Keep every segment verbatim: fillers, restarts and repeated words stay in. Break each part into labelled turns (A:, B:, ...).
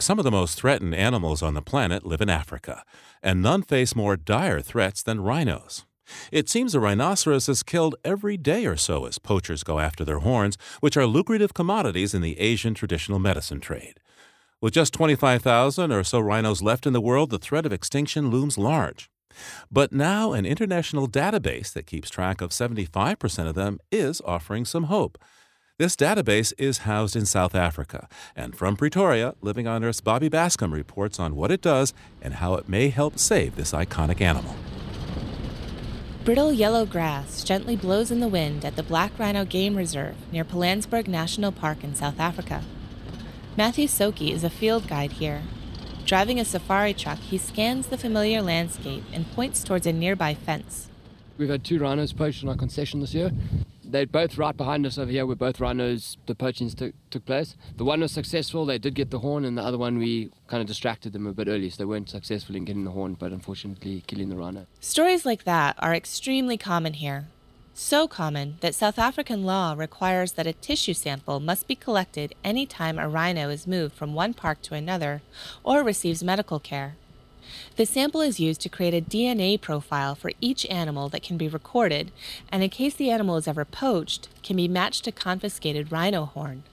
A: Some of the most threatened animals on the planet live in Africa, and none face more dire threats than rhinos. It seems a rhinoceros is killed every day or so as poachers go after their horns, which are lucrative commodities in the Asian traditional medicine trade. With just twenty-five thousand or so rhinos left in the world, the threat of extinction looms large. But now an international database that keeps track of seventy-five percent of them is offering some hope. This database is housed in South Africa, and from Pretoria, Living on Earth's Bobby Bascom reports on what it does and how it may help save this iconic animal.
B: Brittle yellow grass gently blows in the wind at the Black Rhino Game Reserve near Pilanesberg National Park in South Africa. Matthew Soki is a field guide here. Driving a safari truck, he scans the familiar landscape and points towards a nearby fence.
C: We've had two rhinos poached on our concession this year. They're both right behind us over here where both rhinos, the poachings took, took place. The one was successful, they did get the horn, and the other one we kind of distracted them a bit early, so they weren't successful in getting the horn, but unfortunately killing the rhino.
B: Stories like that are extremely common here. So common that South African law requires that a tissue sample must be collected any time a rhino is moved from one park to another or receives medical care. The sample is used to create a D N A profile for each animal that can be recorded, and in case the animal is ever poached, can be matched to confiscated rhino horn.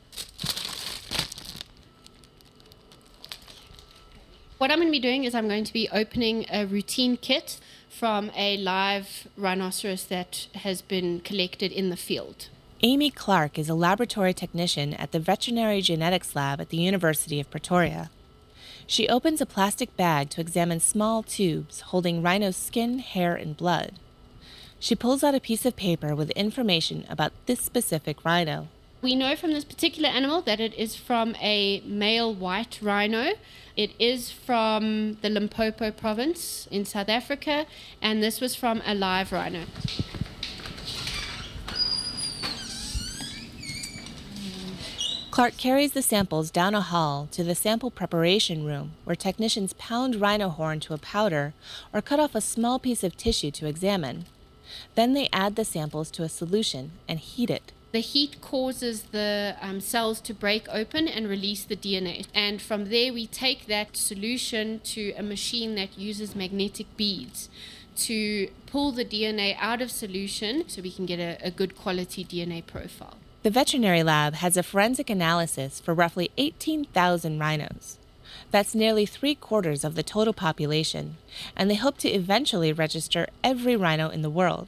D: What I'm going to be doing is I'm going to be opening a routine kit from a live rhinoceros that has been collected in the field.
B: Amy Clark is a laboratory technician at the Veterinary Genetics Lab at the University of Pretoria. She opens a plastic bag to examine small tubes holding rhino's skin, hair, and blood. She pulls out a piece of paper with information about this specific rhino.
D: We know from this particular animal that it is from a male white rhino. It is from the Limpopo province in South Africa, and this was from a live rhino.
B: Clark carries the samples down a hall to the sample preparation room, where technicians pound rhino horn to a powder or cut off a small piece of tissue to examine. Then they add the samples to a solution and heat it.
D: The heat causes the um, cells to break open and release the D N A. And from there, we take that solution to a machine that uses magnetic beads to pull the D N A out of solution so we can get a, a good quality D N A profile.
B: The veterinary lab has a forensic analysis for roughly eighteen thousand rhinos. That's nearly three quarters of the total population, and they hope to eventually register every rhino in the world.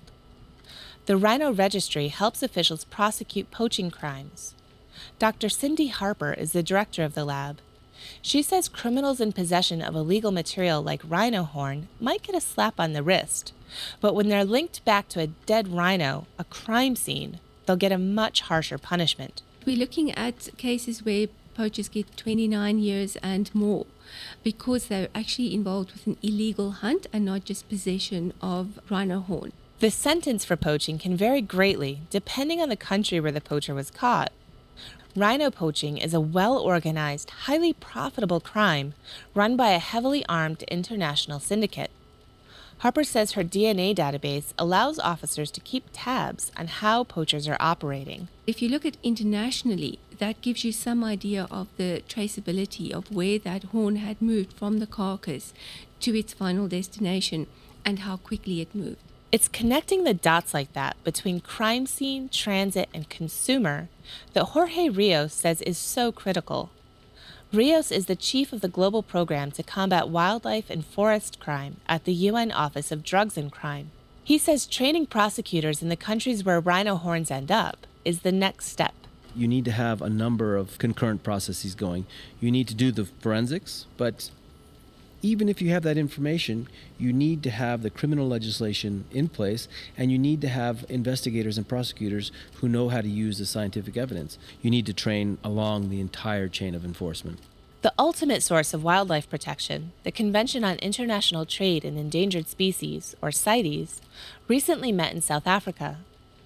B: The Rhino Registry helps officials prosecute poaching crimes. Doctor Cindy Harper is the director of the lab. She says criminals in possession of illegal material like rhino horn might get a slap on the wrist, but when they're linked back to a dead rhino, a crime scene, they'll get a much harsher punishment.
E: We're looking at cases where poachers get twenty-nine years and more because they're actually involved with an illegal hunt and not just possession of rhino horn.
B: The sentence for poaching can vary greatly depending on the country where the poacher was caught. Rhino poaching is a well-organized, highly profitable crime run by a heavily armed international syndicate. Harper says her D N A database allows officers to keep tabs on how poachers are operating.
E: If you look at internationally, that gives you some idea of the traceability of where that horn had moved from the carcass to its final destination and how quickly it moved.
B: It's connecting the dots like that between crime scene, transit, and consumer that Jorge Rios says is so critical. Rios is the chief of the global program to combat wildlife and forest crime at the U N Office of Drugs and Crime. He says training prosecutors in the countries where rhino horns end up is the next step.
F: You need to have a number of concurrent processes going. You need to do the forensics, but even if you have that information, you need to have the criminal legislation in place, and you need to have investigators and prosecutors who know how to use the scientific evidence. You need to train along the entire chain of enforcement.
B: The ultimate source of wildlife protection, the Convention on International Trade in Endangered Species, or CITES, recently met in South Africa.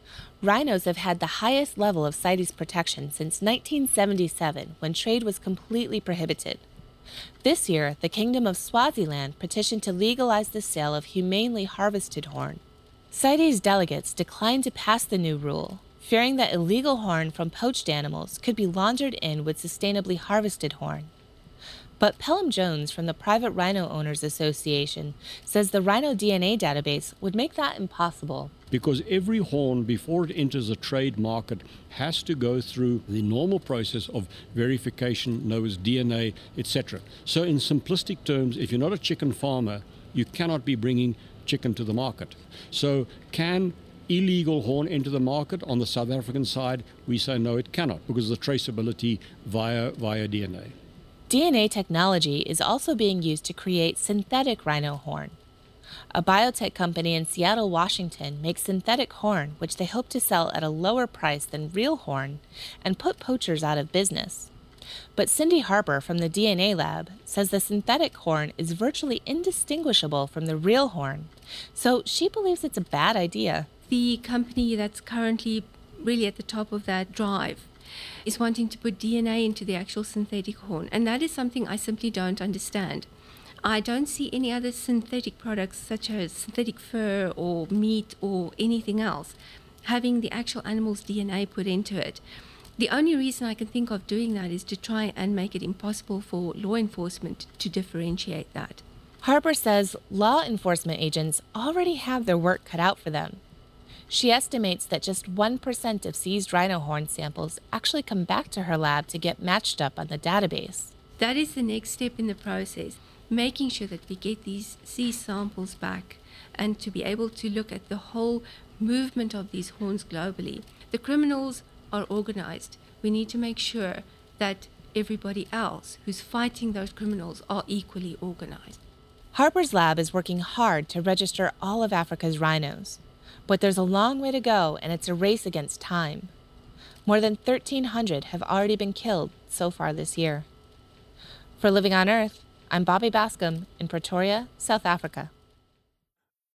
B: Rhinos have had the highest level of CITES protection since nineteen seventy-seven, when trade was completely prohibited. This year, the Kingdom of Swaziland petitioned to legalize the sale of humanely harvested horn. CITES delegates declined to pass the new rule, fearing that illegal horn from poached animals could be laundered in with sustainably harvested horn. But Pelham Jones from the Private Rhino Owners Association says the rhino D N A database would make that impossible.
G: Because every horn, before it enters a trade market, has to go through the normal process of verification, known as D N A, et cetera. So in simplistic terms, if you're not a chicken farmer, you cannot be bringing chicken to the market. So can illegal horn enter the market on the South African side? We say no, it cannot, because of the traceability via, via D N A.
B: D N A technology is also being used to create synthetic rhino horn. A biotech company in Seattle, Washington makes synthetic horn, which they hope to sell at a lower price than real horn and put poachers out of business. But Cindy Harper from the D N A lab says the synthetic horn is virtually indistinguishable from the real horn, so she believes it's a bad idea.
E: The company that's currently really at the top of that drive is wanting to put D N A into the actual synthetic horn, and that is something I simply don't understand. I don't see any other synthetic products such as synthetic fur or meat or anything else having the actual animal's D N A put into it. The only reason I can think of doing that is to try and make it impossible for law enforcement to differentiate that.
B: Harper says law enforcement agents already have their work cut out for them. She estimates that just one percent of seized rhino horn samples actually come back to her lab to get matched up on the database.
E: That is the next step in the process, making sure that we get these seized samples back and to be able to look at the whole movement of these horns globally. The criminals are organized. We need to make sure that everybody else who's fighting those criminals are equally organized.
B: Harper's lab is working hard to register all of Africa's rhinos, but there's a long way to go and it's a race against time. More than thirteen hundred have already been killed so far this year. For Living on Earth, I'm Bobby Bascom in Pretoria, South Africa.